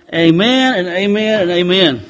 Amen and amen and amen.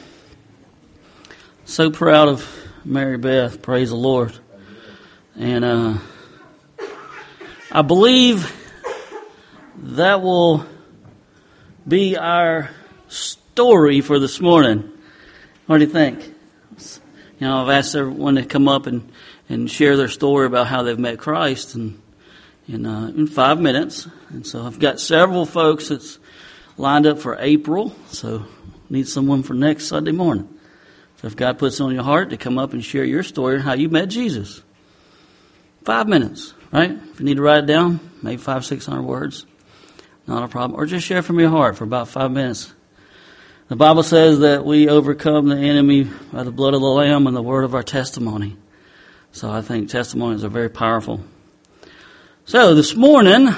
So proud of Mary Beth. Praise the Lord. And I believe that will be our story for this morning. What do you think? You know, I've asked everyone to come up and share their story about how they've met Christ in 5 minutes. And so I've got several folks that's lined up for April. So need someone for next Sunday morning. So if God puts it on your heart to come up and share your story and how you met Jesus. 5 minutes, right? If you need to write it down, maybe 500-600 words. Not a problem. Or just share from your heart for about 5 minutes. The Bible says that we overcome the enemy by the blood of the Lamb and the word of our testimony. So I think testimonies are very powerful. So this morning,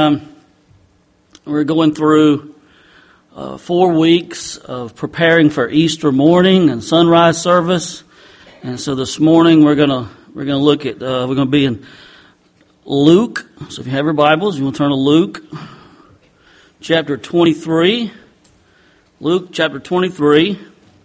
we're going through 4 weeks of preparing for Easter morning and sunrise service. And so this morning we're gonna look at we're gonna be in Luke. So if you have your Bibles, you want to turn to Luke chapter 23. Luke chapter 23.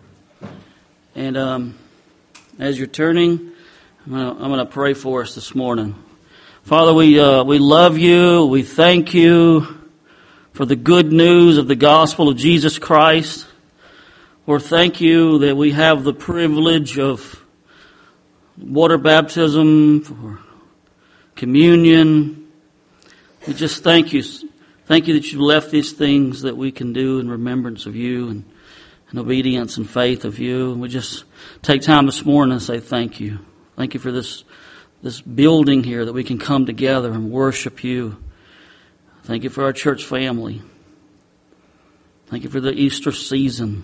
And as you're turning, I'm gonna pray for us this morning. Father, we love you. We thank you for the good news of the gospel of Jesus Christ. Lord, thank you that we have the privilege of water baptism, for communion. We just thank you. Thank you that you've left these things that we can do in remembrance of you and in obedience and faith of you. And we just take time this morning and say thank you. Thank you for this building here that we can come together and worship you. Thank you for our church family. Thank you for the Easter season.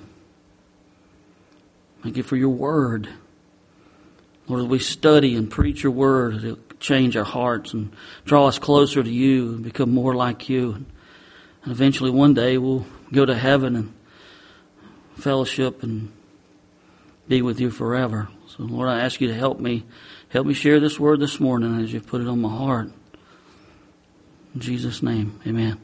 Thank you for your word. Lord, as we study and preach your word, it'll change our hearts and draw us closer to you and become more like you. And eventually one day we'll go to heaven and fellowship and be with you forever. So Lord, I ask you to help me share this word this morning as you've put it on my heart. In Jesus' name, amen.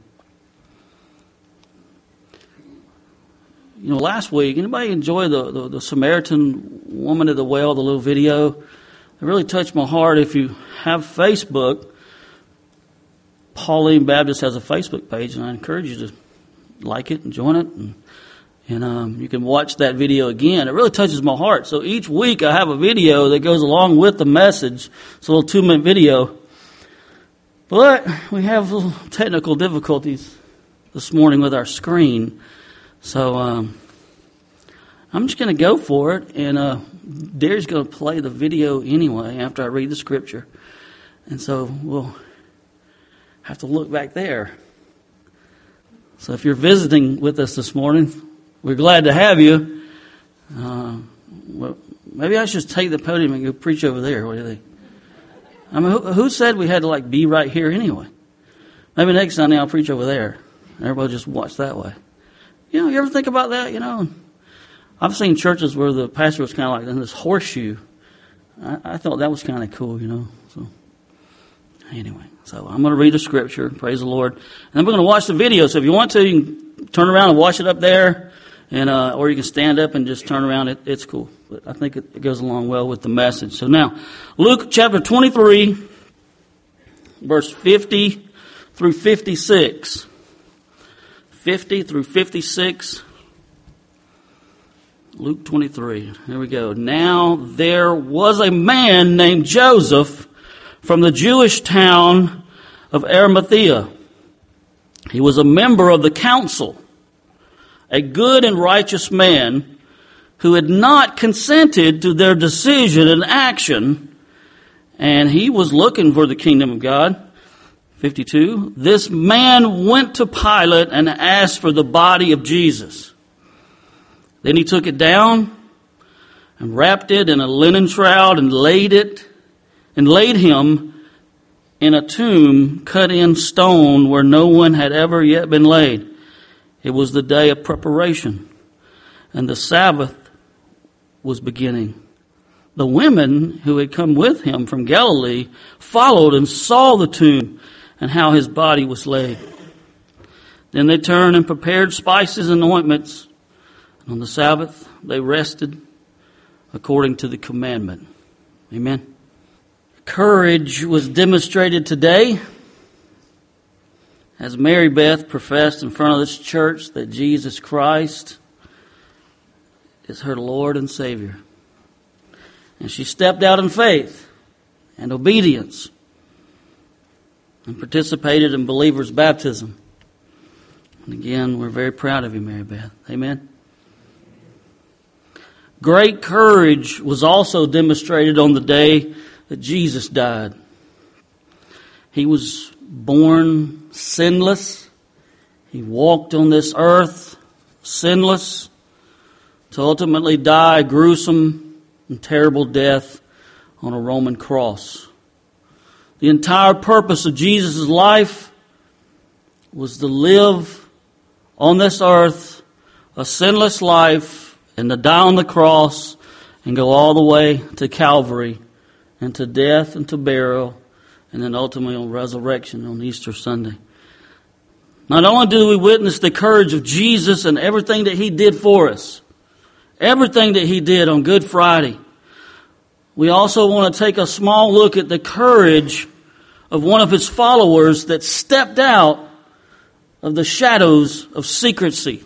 You know, last week, anybody enjoy the Samaritan woman at the well, the little video? It really touched my heart. If you have Facebook, Pauline Baptist has a Facebook page, and I encourage you to like it and join it. And you can watch that video again. It really touches my heart. So each week I have a video that goes along with the message. It's a little 2-minute video. But we have little technical difficulties this morning with our screen. So I'm just going to go for it. And Derek's going to play the video anyway after I read the scripture. And so we'll have to look back there. So if you're visiting with us this morning, we're glad to have you. Well, maybe I should take the podium and go preach over there. What do you think? I mean, who said we had to be right here anyway? Maybe next Sunday I'll preach over there. Everybody just watch that way. You know, you ever think about that? You know, I've seen churches where the pastor was kind of like in this horseshoe. I thought that was kind of cool, you know. So anyway, so I'm going to read the scripture. Praise the Lord. And then we're going to watch the video. So if you want to, you can turn around and watch it up there. And or you can stand up and just turn around. It's cool. But I think it goes along well with the message. So now, Luke chapter 23, verse 50 through 56. 50 through 56. Luke 23. Here we go. Now there was a man named Joseph from the Jewish town of Arimathea. He was a member of the council, a good and righteous man who had not consented to their decision and action, and he was looking for the kingdom of God. 52. This man went to Pilate and asked for the body of Jesus. Then he took it down and wrapped it in a linen shroud and laid him in a tomb cut in stone where no one had ever yet been laid. It was the day of preparation, and the Sabbath was beginning. The women who had come with him from Galilee followed and saw the tomb and how his body was laid. Then they turned and prepared spices and ointments. And on the Sabbath they rested according to the commandment. Amen. Courage was demonstrated today as Mary Beth professed in front of this church that Jesus Christ is her Lord and Savior. And she stepped out in faith and obedience and participated in believers' baptism. And again, we're very proud of you, Mary Beth. Amen. Great courage was also demonstrated on the day that Jesus died. He was born sinless. He walked on this earth sinless to ultimately die a gruesome and terrible death on a Roman cross. The entire purpose of Jesus' life was to live on this earth a sinless life and to die on the cross and go all the way to Calvary and to death and to burial and then ultimately on resurrection on Easter Sunday. Not only do we witness the courage of Jesus and everything that He did for us, everything that He did on Good Friday, we also want to take a small look at the courage of one of His followers that stepped out of the shadows of secrecy.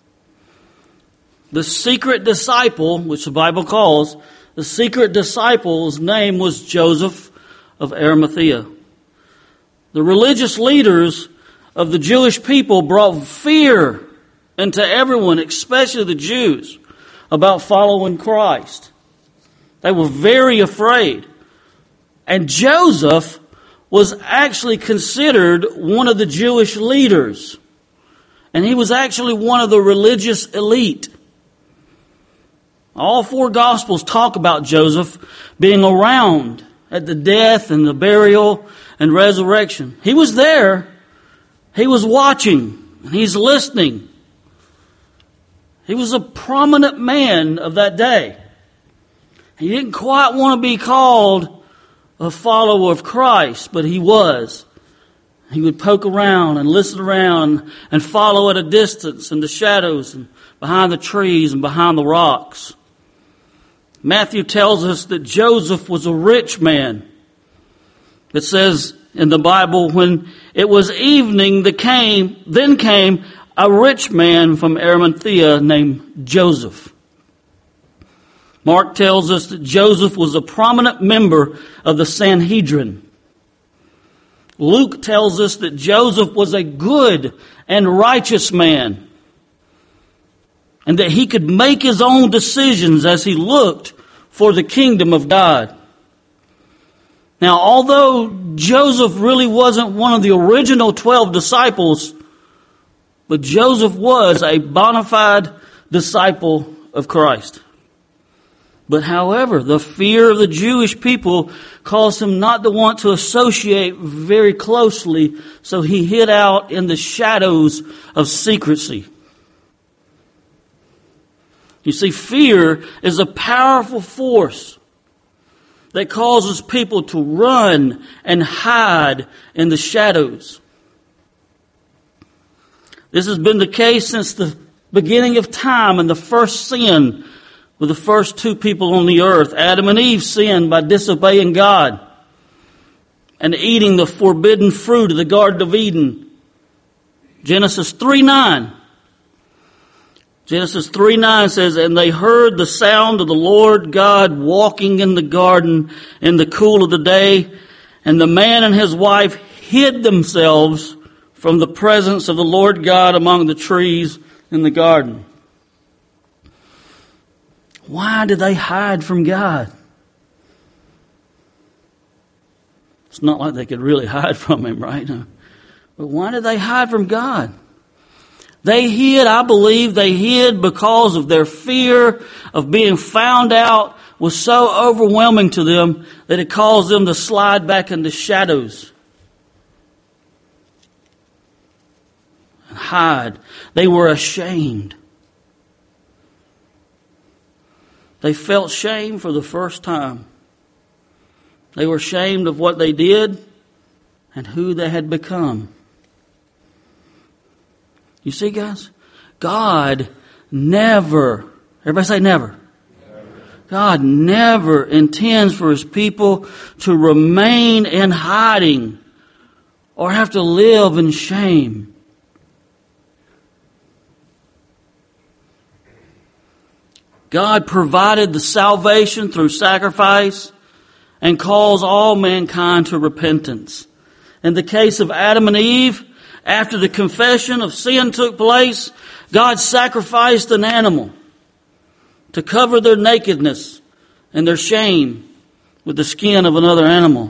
The secret disciple, which the Bible calls, the secret disciple's name was Joseph of Arimathea. The religious leaders of the Jewish people brought fear into everyone, especially the Jews, about following Christ. They were very afraid. And Joseph was actually considered one of the Jewish leaders. And he was actually one of the religious elite. All four Gospels talk about Joseph being around at the death and the burial and resurrection. He was there. He was watching. And he's listening. He was a prominent man of that day. He didn't quite want to be called a follower of Christ, but he was. He would poke around and listen around and follow at a distance in the shadows and behind the trees and behind the rocks. Matthew tells us that Joseph was a rich man. It says in the Bible, when it was evening, then came a rich man from Arimathea named Joseph. Mark tells us that Joseph was a prominent member of the Sanhedrin. Luke tells us that Joseph was a good and righteous man, and that he could make his own decisions as he looked for the kingdom of God. Now, although Joseph really wasn't one of the original 12 disciples, but Joseph was a bona fide disciple of Christ. But however, the fear of the Jewish people caused him not to want to associate very closely, so he hid out in the shadows of secrecy. You see, fear is a powerful force that causes people to run and hide in the shadows. This has been the case since the beginning of time and the first sin with the first two people on the earth. Adam and Eve sinned by disobeying God and eating the forbidden fruit of the Garden of Eden. Genesis 3:9. Genesis 3:9 says, "And they heard the sound of the Lord God walking in the garden in the cool of the day, and the man and his wife hid themselves from the presence of the Lord God among the trees in the garden." Why did they hide from God? It's not like they could really hide from Him, right? But why did they hide from God? They hid, I believe, because of their fear of being found out was so overwhelming to them that it caused them to slide back into shadows and hide. They were ashamed. They felt shame for the first time. They were ashamed of what they did and who they had become. You see, guys? God never, everybody say never. God never intends for His people to remain in hiding or have to live in shame. God provided the salvation through sacrifice and calls all mankind to repentance. In the case of Adam and Eve, after the confession of sin took place, God sacrificed an animal to cover their nakedness and their shame with the skin of another animal.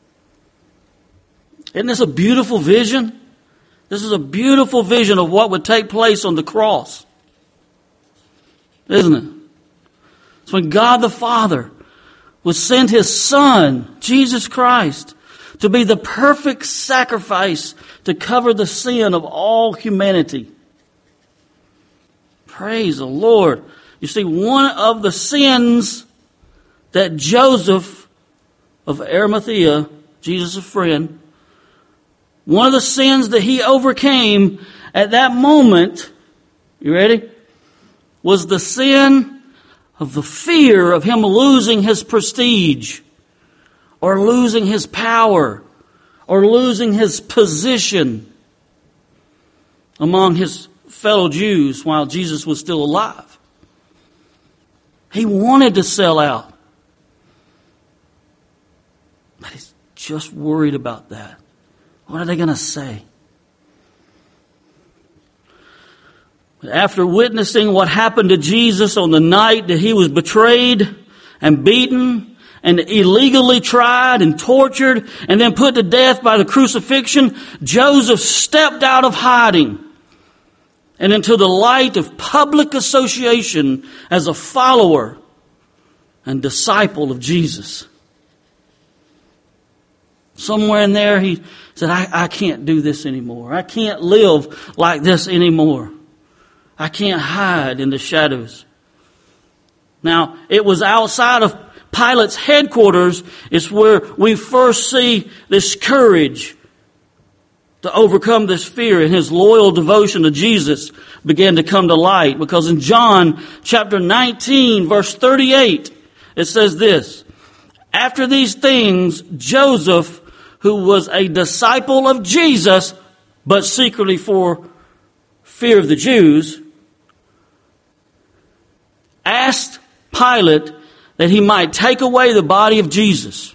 Isn't this a beautiful vision? This is a beautiful vision of what would take place on the cross. Isn't it? It's when God the Father would send His Son, Jesus Christ, to be the perfect sacrifice to cover the sin of all humanity. Praise the Lord. You see, one of the sins that Joseph of Arimathea, Jesus' friend, one of the sins that he overcame at that moment, you ready? Was the sin of the fear of him losing his prestige, or losing his power, or losing his position among his fellow Jews while Jesus was still alive. He wanted to sell out. But he's just worried about that. What are they going to say? But after witnessing what happened to Jesus on the night that He was betrayed and beaten and illegally tried and tortured and then put to death by the crucifixion, Joseph stepped out of hiding and into the light of public association as a follower and disciple of Jesus. Somewhere in there he said, I can't do this anymore. I can't live like this anymore. I can't hide in the shadows. Now, it was outside of Pilate's headquarters is where we first see this courage to overcome this fear, and his loyal devotion to Jesus began to come to light. Because in John chapter 19, verse 38, it says this: after these things, Joseph, who was a disciple of Jesus, but secretly for fear of the Jews, asked Pilate that he might take away the body of Jesus.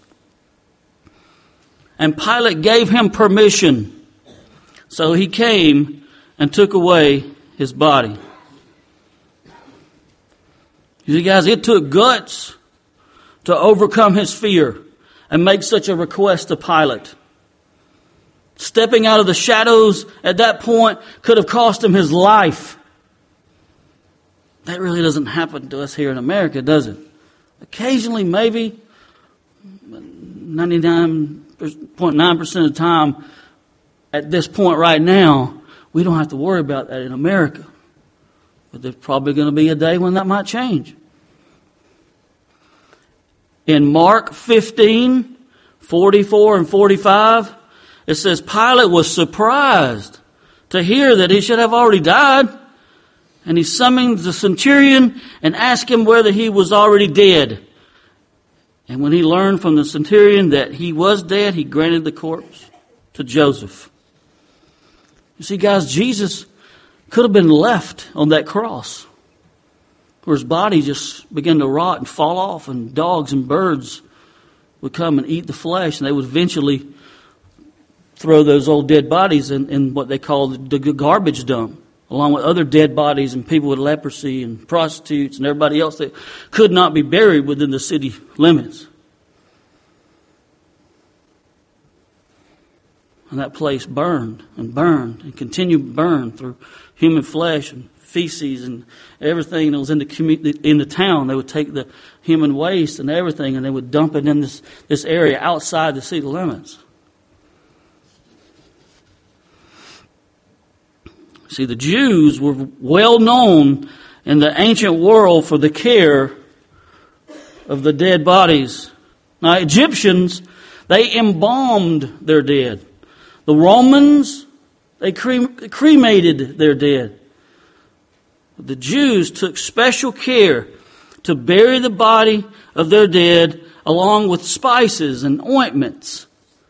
And Pilate gave him permission. So he came and took away his body. You see, guys, it took guts to overcome his fear and make such a request to Pilate. Stepping out of the shadows at that point could have cost him his life. That really doesn't happen to us here in America, does it? Occasionally, maybe 99.9% of the time at this point right now, we don't have to worry about that in America. But there's probably going to be a day when that might change. In Mark 15, 44 and 45, it says, Pilate was surprised to hear that he should have already died. And he summoned the centurion and asked him whether he was already dead. And when he learned from the centurion that he was dead, he granted the corpse to Joseph. You see, guys, Jesus could have been left on that cross, where his body just began to rot and fall off, and dogs and birds would come and eat the flesh, and they would eventually throw those old dead bodies in what they call the garbage dump, along with other dead bodies and people with leprosy and prostitutes and everybody else that could not be buried within the city limits. And that place burned and continued to burn through human flesh and feces and everything that was in the town. They would take the human waste and everything, and they would dump it in this area outside the city limits. See, the Jews were well known in the ancient world for the care of the dead bodies. Now, Egyptians, they embalmed their dead. The Romans, They cremated their dead. The Jews took special care to bury the body of their dead along with spices and ointments.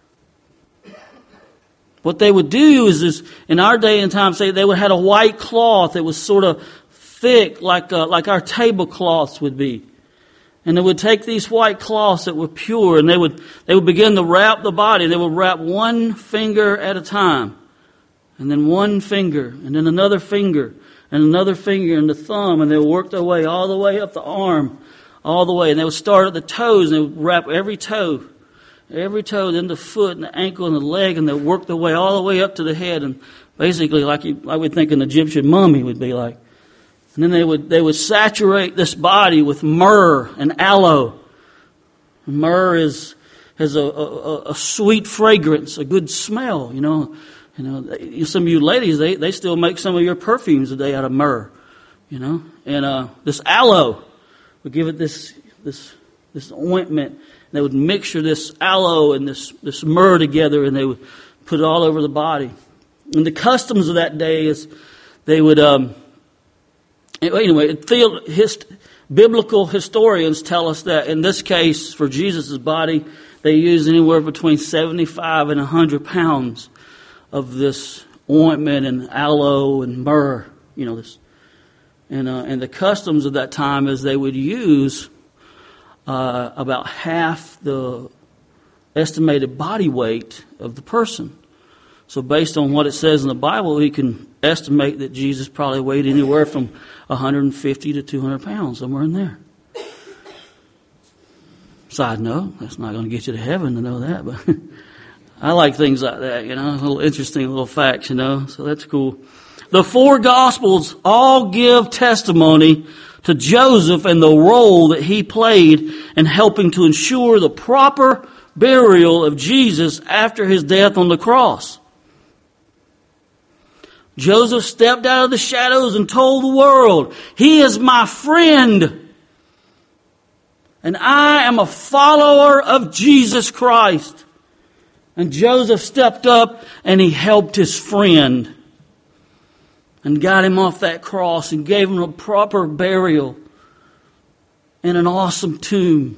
What they would do is in our day and time, say they would have a white cloth that was sort of thick, like our tablecloths would be. And they would take these white cloths that were pure, and they would begin to wrap the body. They would wrap one finger at a time, and then one finger, and then another finger, and another finger, and the thumb, and they would work their way all the way up the arm, all the way. And they would start at the toes, and they would wrap every toe, then the foot and the ankle and the leg, and they would work their way all the way up to the head, and basically like I would think an Egyptian mummy would be like. And then they would saturate this body with myrrh and aloe. Myrrh has a sweet fragrance, a good smell. You know, some of you ladies, they still make some of your perfumes today out of myrrh. You know, and this aloe would give it this ointment. They would mixture this aloe and this myrrh together, and they would put it all over the body. And the customs of that day is they would. Anyway, biblical historians tell us that in this case, for Jesus' body, they used anywhere between 75 and 100 pounds of this ointment and aloe and myrrh. You know this, and the customs of that time is they would use about half the estimated body weight of the person. So based on what it says in the Bible, we can estimate that Jesus probably weighed anywhere from 150 to 200 pounds, somewhere in there. Side note, that's not going to get you to heaven to know that, but I like things like that, you know, little interesting little facts, you know, so that's cool. The four Gospels all give testimony to Joseph and the role that he played in helping to ensure the proper burial of Jesus after his death on the cross. Joseph stepped out of the shadows and told the world, "He is my friend, and I am a follower of Jesus Christ." And Joseph stepped up and he helped his friend and got him off that cross and gave him a proper burial in an awesome tomb.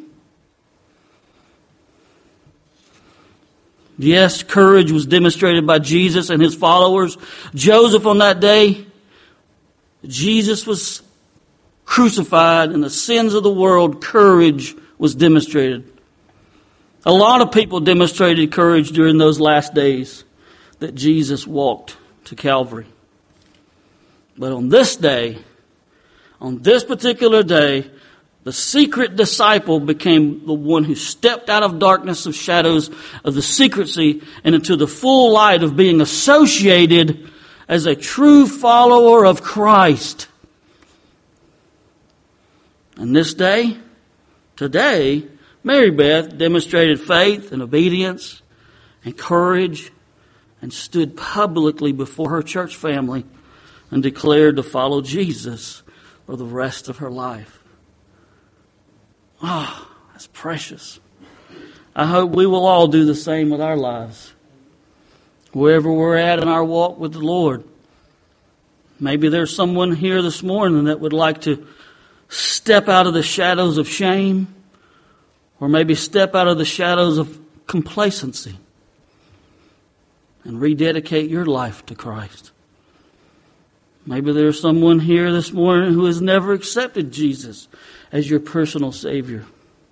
Yes, courage was demonstrated by Jesus and his followers. Joseph on that day, Jesus was crucified, and the sins of the world, courage was demonstrated. A lot of people demonstrated courage during those last days that Jesus walked to Calvary. But on this day, on this particular day, the secret disciple became the one who stepped out of darkness of shadows of the secrecy and into the full light of being associated as a true follower of Christ. And this day, today, Mary Beth demonstrated faith and obedience and courage and stood publicly before her church family and declared to follow Jesus for the rest of her life. Oh, that's precious. I hope we will all do the same with our lives. Wherever we're at in our walk with the Lord. Maybe there's someone here this morning that would like to step out of the shadows of shame, or maybe step out of the shadows of complacency and rededicate your life to Christ. Maybe there's someone here this morning who has never accepted Jesus as your personal Savior.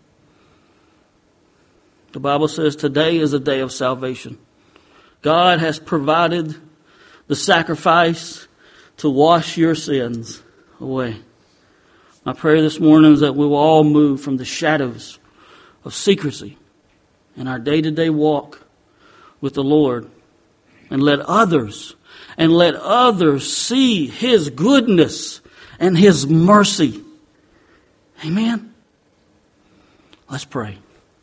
The Bible says today is a day of salvation. God has provided the sacrifice to wash your sins away. My prayer this morning is that we will all move from the shadows of secrecy in our day-to-day walk with the Lord and let others see His goodness and His mercy. Amen. Let's pray.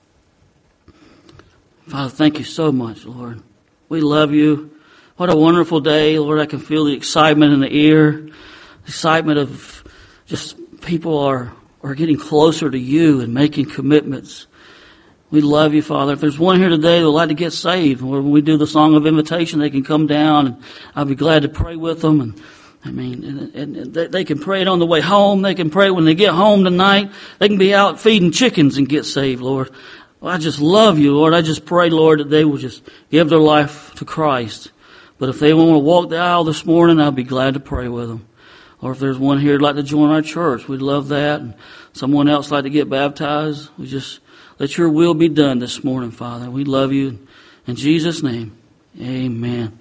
Father, thank you so much, Lord. We love you. What a wonderful day, Lord. I can feel the excitement in the air. The excitement of just people are getting closer to you and making commitments. We love you, Father. If there's one here today that would like to get saved, when we do the song of invitation, they can come down, and I'll be glad to pray with them. And they can pray it on the way home. They can pray when they get home tonight. They can be out feeding chickens and get saved, Lord. Well, I just love you, Lord. I just pray, Lord, that they will just give their life to Christ. But if they want to walk the aisle this morning, I'll be glad to pray with them. Or if there's one here who'd like to join our church, we'd love that. And someone else like to get baptized, we just let your will be done this morning, Father. We love you. In Jesus' name, amen.